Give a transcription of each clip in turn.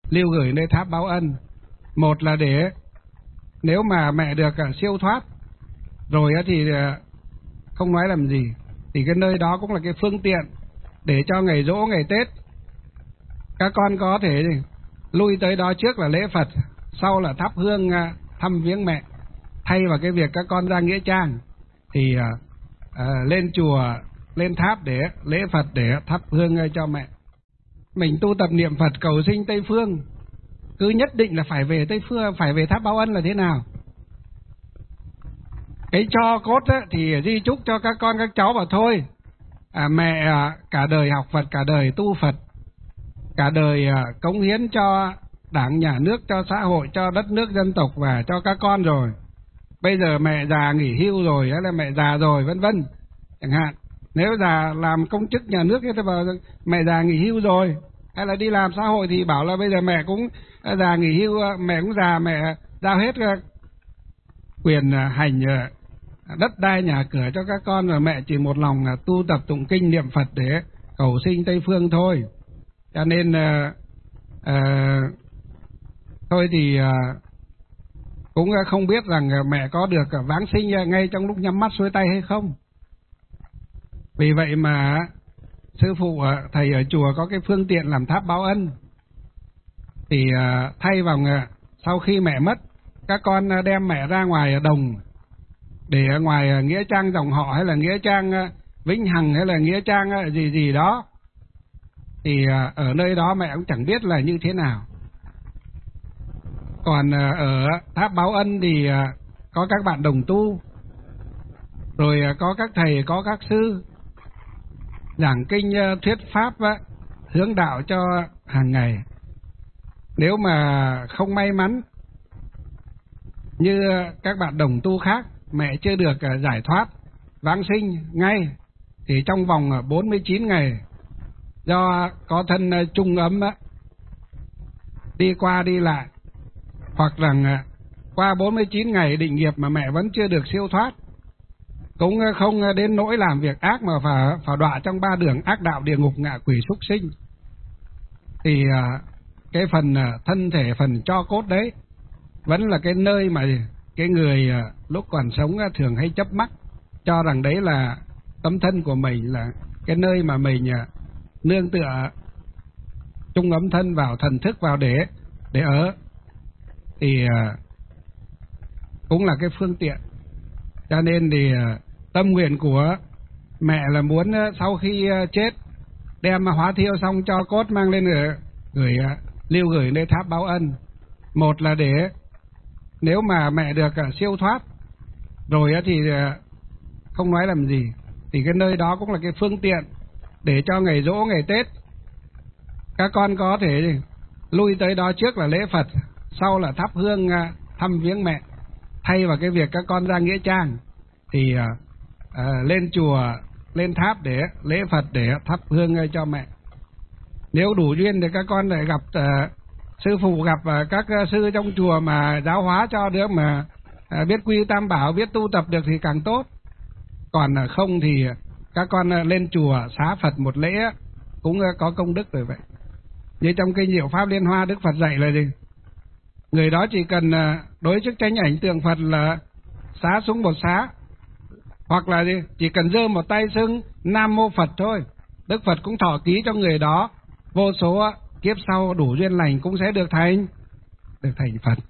lưu gửi nơi tháp báo ân. Một là để nếu mà mẹ được siêu thoát rồi thì không nói làm gì, thì cái nơi đó cũng là cái phương tiện để cho ngày giỗ, ngày Tết các con có thể lui tới đó, trước là lễ Phật, sau là thắp hương thăm viếng mẹ. Thay vào cái việc các con ra nghĩa trang thì lên chùa, lên tháp để lễ Phật, để thắp hương cho mẹ. Mình tu tập niệm Phật cầu sinh Tây Phương, cứ nhất định là phải về Tây Phương, phải về tháp báo ân là thế nào? Cái cho cốt thì di chúc cho các con các cháu bảo thôi, mẹ cả đời học Phật, cả đời tu Phật, cả đời cống hiến cho Đảng, Nhà nước, cho xã hội, cho đất nước, dân tộc và cho các con rồi. Bây giờ mẹ già nghỉ hưu rồi, hay là mẹ già rồi, vân vân chẳng hạn. Nếu già làm công chức nhà nước thì bảo mẹ già nghỉ hưu rồi, hay là đi làm xã hội thì bảo là bây giờ mẹ cũng già nghỉ hưu, mẹ cũng già, mẹ giao hết quyền hành đất đai nhà cửa cho các con, và mẹ chỉ một lòng tu tập tụng kinh niệm Phật để cầu sinh Tây Phương thôi. Cho nên thôi thì cũng không biết rằng mẹ có được vãng sinh ngay trong lúc nhắm mắt xuôi tay hay không. Vì vậy mà sư phụ, thầy ở chùa có cái phương tiện làm tháp báo ân. Thì thay vào sau khi mẹ mất, các con đem mẹ ra ngoài đồng, để ngoài nghĩa trang dòng họ, hay là nghĩa trang Vĩnh Hằng, hay là nghĩa trang gì gì đó, thì ở nơi đó mẹ cũng chẳng biết là như thế nào. Còn ở tháp báo ân thì có các bạn đồng tu, rồi có các thầy, có các sư giảng kinh thuyết pháp hướng đạo cho hàng ngày. Nếu mà không may mắn như các bạn đồng tu khác, mẹ chưa được giải thoát vãng sinh ngay, thì trong vòng 49 ngày do có thân trung ấm đi qua đi lại, hoặc rằng qua 49 ngày định nghiệp mà mẹ vẫn chưa được siêu thoát, cũng không đến nỗi làm việc ác mà phải đọa trong 3 đường ác đạo, địa ngục, ngạ quỷ, súc sinh, thì cái phần thân thể, phần tro cốt đấy vẫn là cái nơi mà cái người lúc còn sống thường hay chấp mắc, cho rằng đấy là tấm thân của mình, là cái nơi mà mình nương tựa trung ấm thân vào, thần thức vào để ở, thì cũng là cái phương tiện. Cho nên thì tâm nguyện của mẹ là muốn sau khi chết đem hóa thiêu xong cho cốt mang lên lưu gửi nơi tháp báo ân. Một là để nếu mà mẹ được siêu thoát rồi thì không nói làm gì, thì cái nơi đó cũng là cái phương tiện để cho ngày giỗ, ngày Tết các con có thể lui tới đó, trước là lễ Phật, sau là thắp hương thăm viếng mẹ. Thay vào cái việc các con ra nghĩa trang thì lên chùa, lên tháp để lễ Phật, để thắp hương cho mẹ. Nếu đủ duyên thì các con lại gặp sư phụ, gặp các sư trong chùa mà giáo hóa cho đứa mà biết quy tam bảo, biết tu tập được thì càng tốt. Còn không thì các con lên chùa xá Phật một lễ cũng có công đức rồi vậy. Như trong kinh Diệu Pháp Liên Hoa, Đức Phật dạy là gì? Người đó chỉ cần đối trước tranh ảnh tượng Phật là xá xuống một xá, hoặc là gì? Chỉ cần giơ một tay xưng Nam Mô Phật thôi, Đức Phật cũng thọ ký cho người đó, vô số kiếp sau đủ duyên lành cũng sẽ được thành Phật.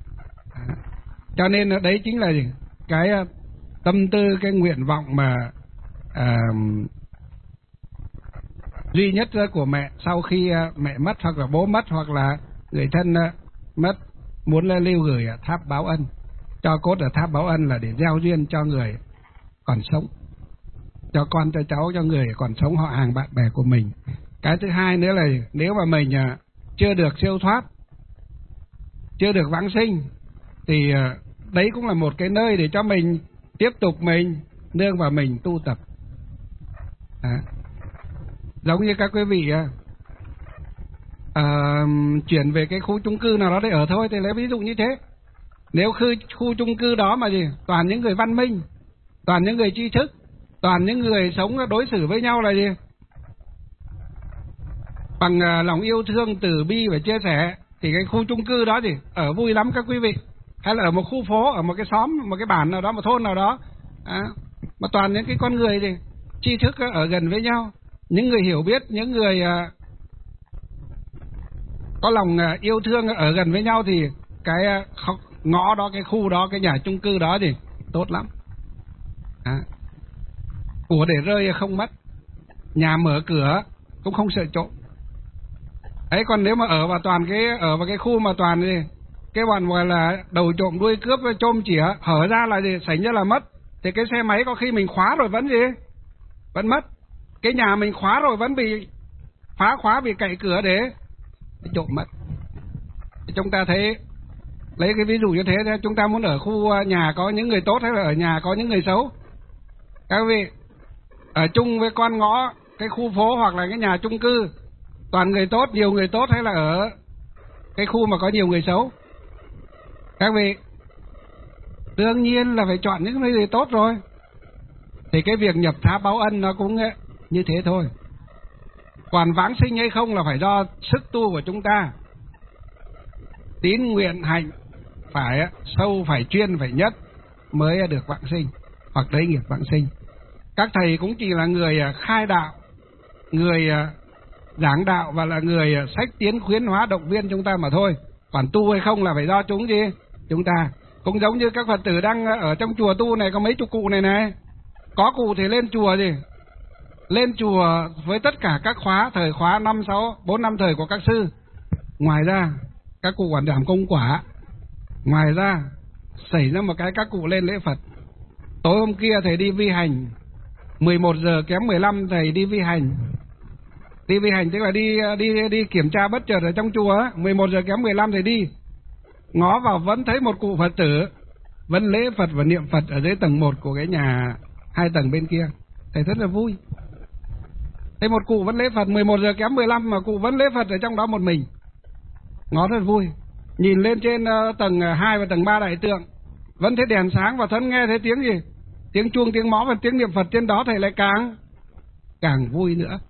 Cho nên đấy chính là gì? Cái tâm tư, cái nguyện vọng mà duy nhất của mẹ sau khi mẹ mất, hoặc là bố mất, hoặc là người thân mất, muốn lưu gửi tháp báo ân, cho cốt ở tháp báo ân là để gieo duyên cho người còn sống, cho con, cho cháu, cho người còn sống, họ hàng bạn bè của mình. Cái thứ hai nữa là nếu mà mình chưa được siêu thoát, chưa được vãng sinh, thì đấy cũng là một cái nơi để cho mình tiếp tục mình nương vào mình tu tập. Giống như các quý vị chuyển về cái khu chung cư nào đó để ở thôi, thì lấy ví dụ như thế. Nếu khu chung cư đó mà gì toàn những người văn minh, toàn những người tri thức, toàn những người sống đối xử với nhau là gì bằng lòng yêu thương, từ bi và chia sẻ, thì cái khu chung cư đó thì ở vui lắm các quý vị. Hay là ở một khu phố, ở một cái xóm, một cái bản nào đó, một thôn nào đó, mà toàn những cái con người thì tri thức ở gần với nhau, những người hiểu biết, những người có lòng yêu thương ở gần với nhau, thì cái ngõ đó, cái khu đó, cái nhà chung cư đó thì tốt lắm. Của để rơi không mất, nhà mở cửa cũng không sợ trộm. Ấy, còn nếu mà ở vào cái khu mà toàn thì cái bọn gọi là đầu trộm đuôi cướp chôm chỉa hở ra là gì, xảy ra là mất. Thì cái xe máy có khi mình khóa rồi vẫn mất. Cái nhà mình khóa rồi vẫn bị phá khóa, bị cậy cửa để trộm mất. Thì chúng ta thấy, lấy cái ví dụ như thế, chúng ta muốn ở khu nhà có những người tốt hay là ở nhà có những người xấu? Các vị, ở chung với con ngõ, cái khu phố hoặc là cái nhà chung cư toàn người tốt, nhiều người tốt, hay là ở cái khu mà có nhiều người xấu? Các vị, đương nhiên là phải chọn những người tốt rồi. Thì cái việc nhập tháp báo ân nó cũng như thế thôi. Còn vãng sinh hay không là phải do sức tu của chúng ta. Tín nguyện hạnh phải sâu, phải chuyên, phải nhất mới được vãng sinh, hoặc đấy nghiệp vãng sinh. Các thầy cũng chỉ là người khai đạo, người giảng đạo, và là người sách tiến khuyến hóa động viên chúng ta mà thôi. Còn tu hay không là phải do chúng ta. Cũng giống như các Phật tử đang ở trong chùa tu này, có mấy chục cụ này. Có cụ thì lên chùa gì? Lên chùa với tất cả các khóa, thời khóa 5, 6, 4 năm thời của các sư. Ngoài ra các cụ còn đảm công quả. Ngoài ra xảy ra một cái, các cụ lên lễ Phật. Tối hôm kia thầy đi vi hành, 11 giờ kém 15 thầy đi vi hành. Đi vi hành tức là đi kiểm tra bất chợt ở trong chùa á. 11 giờ kém 15 thầy đi, ngó vào vẫn thấy một cụ Phật tử vẫn lễ Phật và niệm Phật ở dưới tầng 1 của cái nhà 2 tầng bên kia. Thầy rất là vui. Thấy một cụ vẫn lễ Phật 11 giờ kém 15 mà cụ vẫn lễ Phật ở trong đó một mình. Ngó rất vui. Nhìn lên trên tầng 2 và tầng 3 đại tượng vẫn thấy đèn sáng, và thân nghe thấy tiếng gì? Tiếng chuông, tiếng mõ và tiếng niệm Phật trên đó, thầy lại càng vui nữa.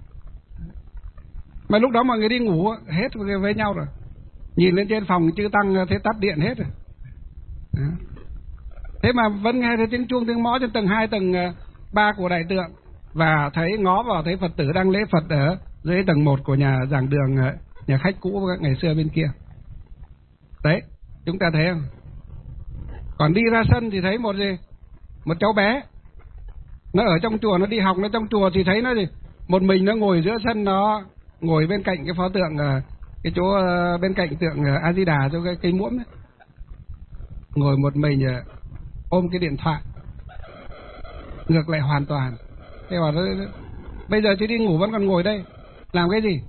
Mà lúc đó mọi người đi ngủ hết với nhau rồi. Nhìn lên trên phòng chư tăng thấy tắt điện hết rồi. Thế mà vẫn nghe thấy tiếng chuông, tiếng mõ trên tầng 2, tầng 3 của đại tượng. Và thấy ngó vào thấy Phật tử đang lễ Phật ở dưới tầng 1 của nhà giảng đường, nhà khách cũ ngày xưa bên kia. Đấy, chúng ta thấy không? Còn đi ra sân thì thấy một cháu bé, nó ở trong chùa, nó đi học, nó trong chùa thì thấy nó gì? Một mình nó ngồi giữa sân, nó ngồi bên cạnh cái pho tượng, cái chỗ bên cạnh tượng A Di Đà, chỗ cái cây muỗng ấy. Ngồi một mình ôm cái điện thoại, ngược lại hoàn toàn. Thế bảo bây giờ chứ đi ngủ vẫn còn ngồi đây làm cái gì?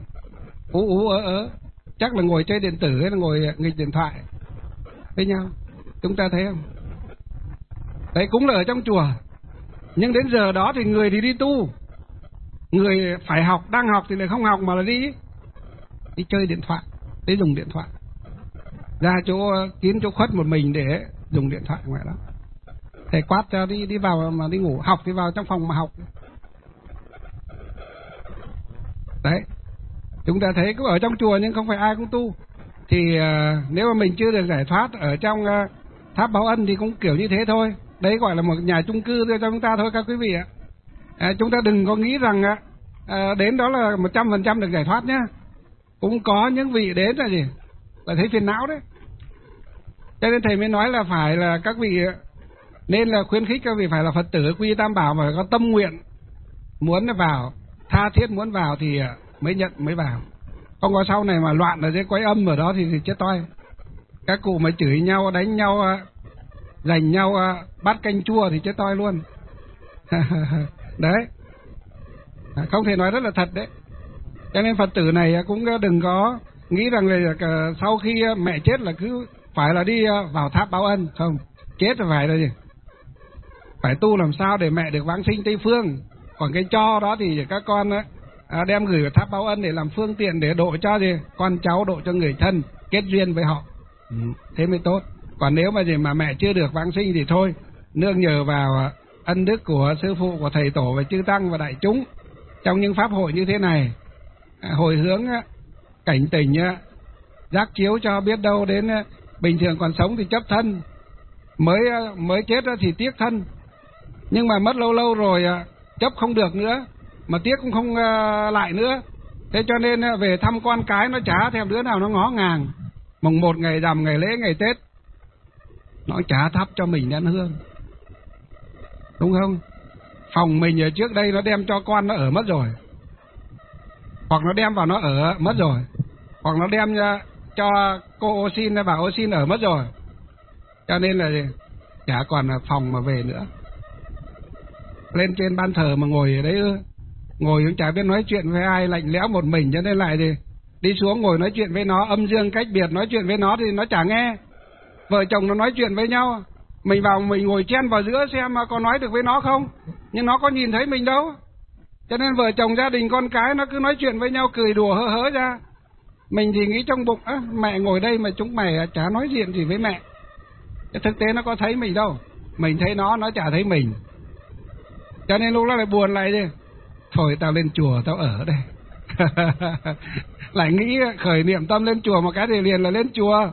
Chắc là ngồi chơi điện tử hay là ngồi nghịch điện thoại với nhau. Chúng ta thấy không? Đấy cũng là ở trong chùa, nhưng đến giờ đó thì người thì đi tu, người phải học, đang học thì lại không học mà là đi chơi điện thoại, đi dùng điện thoại, ra chỗ kín chỗ khuất một mình để dùng điện thoại ngoài đó. Thầy quát cho đi vào mà đi ngủ, học thì vào trong phòng mà học. Đấy, chúng ta thấy cũng ở trong chùa nhưng không phải ai cũng tu. Thì nếu mà mình chưa được giải thoát ở trong tháp báo ân thì cũng kiểu như thế thôi. Đấy gọi là một nhà chung cư cho chúng ta thôi các quý vị ạ. Chúng ta đừng có nghĩ rằng đến đó là 100% được giải thoát nhá. Cũng có những vị đến là gì? Là thấy phiền não đấy. Cho nên thầy mới nói là phải là các vị nên là khuyến khích các vị phải là Phật tử quy Tam Bảo, mà có tâm nguyện muốn vào, tha thiết muốn vào thì mới nhận, mới vào. Không có sau này mà loạn ở dưới quái âm ở đó thì chết toi. Các cụ mà chửi nhau, đánh nhau, giành nhau bát canh chua thì chết toi luôn. Đấy, không thể nói rất là thật đấy. Cho nên Phật tử này cũng đừng có nghĩ rằng là sau khi mẹ chết là cứ phải là đi vào tháp báo ân. Không, chết là phải là gì? Phải tu làm sao để mẹ được vãng sinh Tây Phương. Còn cái cho đó thì các con đem gửi vào tháp báo ân để làm phương tiện để độ cho gì? Con cháu, độ cho người thân, kết duyên với họ. Thế mới tốt. Còn nếu mà mẹ chưa được vãng sinh thì thôi, nương nhờ vào ân đức của sư phụ, của thầy tổ và chư tăng và đại chúng trong những pháp hội như thế này, hồi hướng cảnh tỉnh giác chiếu cho, biết đâu đến bình thường còn sống thì chấp thân, mới chết thì tiếc thân. Nhưng mà mất lâu lâu rồi chấp không được nữa, mà tiếc cũng không lại nữa. Thế cho nên về thăm con cái nó chả thèm đứa nào nó ngó ngàng. Mùng 1 ngày rằm, ngày lễ, ngày Tết nó chả thắp cho mình nén hương, đúng không? Phòng mình ở trước đây nó đem cho con nó ở mất rồi, hoặc nó đem vào nó ở mất rồi, hoặc nó đem cho cô ô xin bà ô xin ở mất rồi. Cho nên là chả còn là phòng mà về nữa. Lên trên ban thờ mà ngồi ở đấy, ngồi cũng chả biết nói chuyện với ai, lạnh lẽo một mình. Cho nên lại thì đi xuống ngồi nói chuyện với nó, âm dương cách biệt, nói chuyện với nó thì nó chả nghe. Vợ chồng nó nói chuyện với nhau, mình vào mình ngồi chen vào giữa xem mà có nói được với nó không, nhưng nó có nhìn thấy mình đâu. Cho nên vợ chồng, gia đình, con cái nó cứ nói chuyện với nhau, cười đùa hớ hớ ra. Mình thì nghĩ trong bụng, mẹ ngồi đây mà chúng mày chả nói chuyện gì với mẹ. Cái thực tế nó có thấy mình đâu, mình thấy nó chả thấy mình. Cho nên lúc đó lại buồn lại đi, thôi tao lên chùa tao ở đây. Lại nghĩ khởi niệm tâm lên chùa một cái thì liền là lên chùa.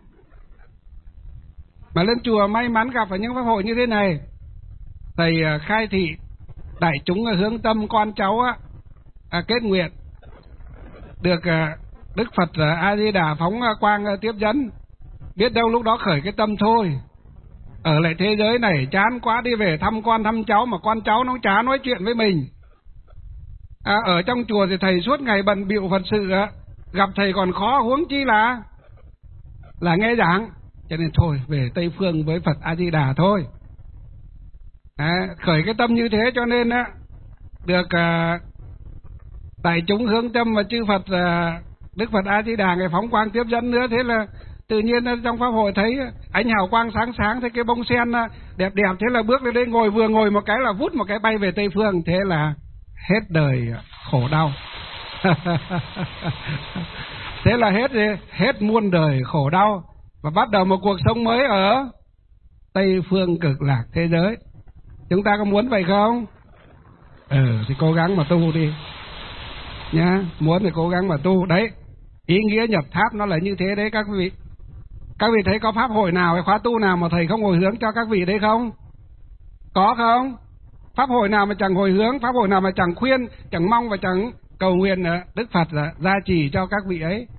Mà lên chùa may mắn gặp ở những pháp hội như thế này, thầy khai thị đại chúng hướng tâm con cháu kết nguyện được Đức Phật A Di Đà phóng quang tiếp dẫn. Biết đâu lúc đó khởi cái tâm thôi, ở lại thế giới này chán quá, đi về thăm con thăm cháu mà con cháu nó chả nói chuyện với mình. Ở trong chùa thì thầy suốt ngày bận bịu Phật sự, gặp thầy còn khó, huống chi là nghe giảng. Cho nên thôi về Tây Phương với Phật A Di Đà thôi. Khởi cái tâm như thế cho nên được đại chúng hướng tâm và chư Phật Đức Phật A Di Đà ngày phóng quang tiếp dẫn nữa. Thế là tự nhiên trong pháp hội thấy ánh hào quang sáng sáng, thấy cái bông sen đẹp đẹp, thế là bước lên đây ngồi, vừa ngồi một cái là vút một cái bay về Tây Phương. Thế là hết đời khổ đau. Thế là hết muôn đời khổ đau và bắt đầu một cuộc sống mới ở Tây Phương cực lạc thế giới. Chúng ta có muốn vậy không? Thì cố gắng mà tu đi nhá, muốn thì cố gắng mà tu. Đấy, ý nghĩa nhập tháp nó là như thế đấy các vị. Các vị thấy có pháp hội nào hay khóa tu nào mà thầy không hồi hướng cho các vị đấy không? Có không? Pháp hội nào mà chẳng hồi hướng, pháp hội nào mà chẳng khuyên, chẳng mong và chẳng cầu nguyện Đức Phật gia trì cho các vị ấy.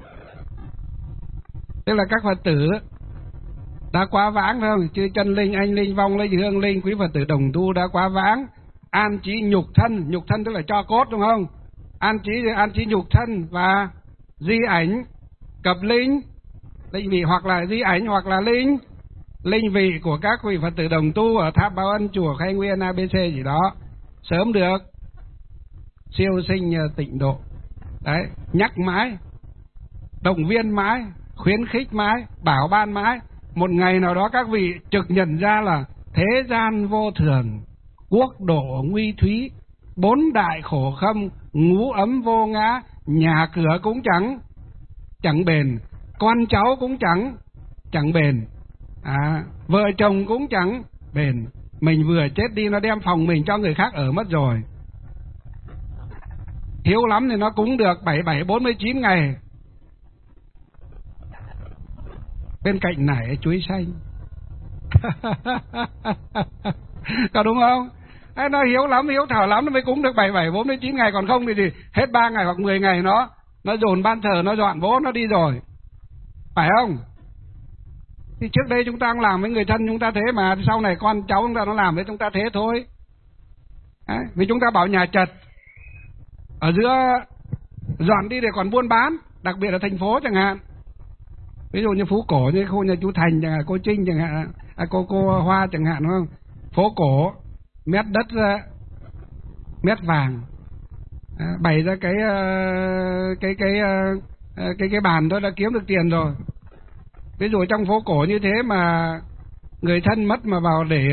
Tức là các Phật tử đã quá vãng phải không? Chư chân linh, anh linh, vong linh, hương linh, quý Phật tử đồng tu đã quá vãng, an trí nhục thân tức là cho cốt, đúng không? An trí nhục thân và di ảnh cập linh vị, hoặc là di ảnh hoặc là linh vị của các vị Phật tử đồng tu ở Tháp Báo Ân, chùa Khai Nguyên, ABC gì đó sớm được siêu sinh tịnh độ. Đấy, nhắc mãi, động viên mãi, khuyến khích mãi, bảo ban mãi. Một ngày nào đó các vị trực nhận ra là thế gian vô thường, quốc độ nguy thúy, 4 đại khổ khâm, ngũ ấm vô ngã, nhà cửa cũng chẳng bền, con cháu cũng chẳng bền, vợ chồng cũng chẳng bền. Mình vừa chết đi nó đem phòng mình cho người khác ở mất rồi. Hiếu lắm thì nó cúng được 47-49 ngày. Bên cạnh nải chuối xanh. Có đúng không? Nó hiếu lắm, hiếu thảo lắm nó mới cúng được 47-49 ngày, còn không thì gì hết 3 ngày hoặc 10 ngày nó dồn ban thờ, nó dọn bố nó đi rồi. Phải không? Thì trước đây chúng ta cũng làm với người thân chúng ta thế mà, sau này con cháu chúng ta nó làm với chúng ta thế thôi. Đấy, vì chúng ta bảo nhà chật, ở giữa dọn đi để còn buôn bán, đặc biệt là thành phố chẳng hạn. Ví dụ như Phú Cổ, như khu nhà chú Thành chẳng hạn, cô Trinh chẳng hạn, cô Hoa chẳng hạn, đúng không? Phố cổ, mét đất mét vàng, bày ra cái bàn thôi đã kiếm được tiền rồi. Ví dụ trong phố cổ như thế mà người thân mất mà vào để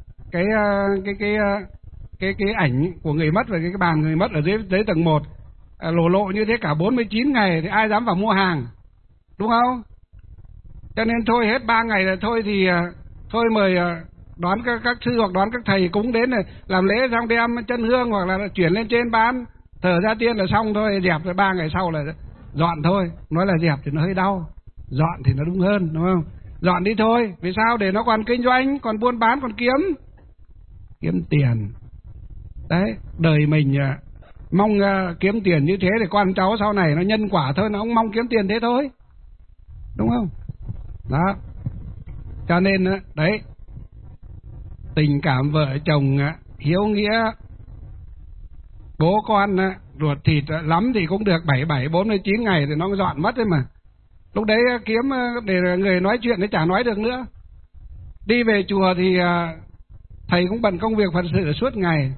cái ảnh của người mất và cái bàn người mất ở dưới tầng 1 lộ như thế cả 49 ngày thì ai dám vào mua hàng, đúng không? Cho nên thôi hết 3 ngày rồi thôi thì thôi mời đón các sư hoặc đón các thầy cúng đến này, làm lễ xong đem chân hương hoặc là chuyển lên trên bán thờ ra tiên là xong thôi, dẹp rồi 3 ngày sau là dọn thôi, nói là dẹp thì nó hơi đau, dọn thì nó đúng hơn, đúng không? Dọn đi thôi, vì sao? Để nó còn kinh doanh, còn buôn bán, còn kiếm tiền. Đấy, đời mình mong kiếm tiền như thế để con cháu sau này nó nhân quả thôi, nó không mong kiếm tiền thế thôi, đúng không? Đó, cho nên đấy, tình cảm vợ chồng hiếu nghĩa, bố con ruột thịt lắm thì cũng được 47-49 ngày thì nó dọn mất đấy mà. Lúc đấy kiếm để người nói chuyện thì chả nói được nữa. Đi về chùa thì thầy cũng bận công việc Phật sự suốt ngày,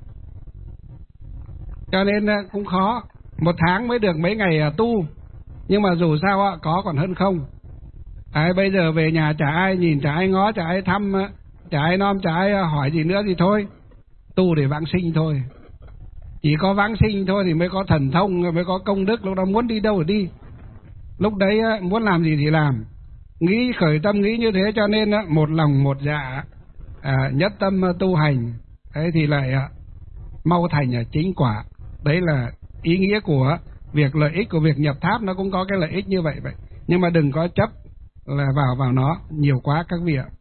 cho nên cũng khó. Một tháng mới được mấy ngày tu, nhưng mà dù sao có còn hơn không. Bây giờ về nhà chả ai nhìn, chả ai ngó, chả ai thăm, chả ai nom, chả ai hỏi gì nữa thì thôi, tu để vãng sinh thôi. Chỉ có vãng sinh thôi thì mới có thần thông, mới có công đức. Lúc đó muốn đi đâu thì đi, lúc đấy muốn làm gì thì làm, nghĩ khởi tâm nghĩ như thế. Cho nên một lòng một dạ, nhất tâm tu hành, thế thì lại mau thành chính quả. Đấy là ý nghĩa của việc, lợi ích của việc nhập tháp. Nó cũng có cái lợi ích như vậy. Nhưng mà đừng có chấp là vào nó nhiều quá các vị ạ.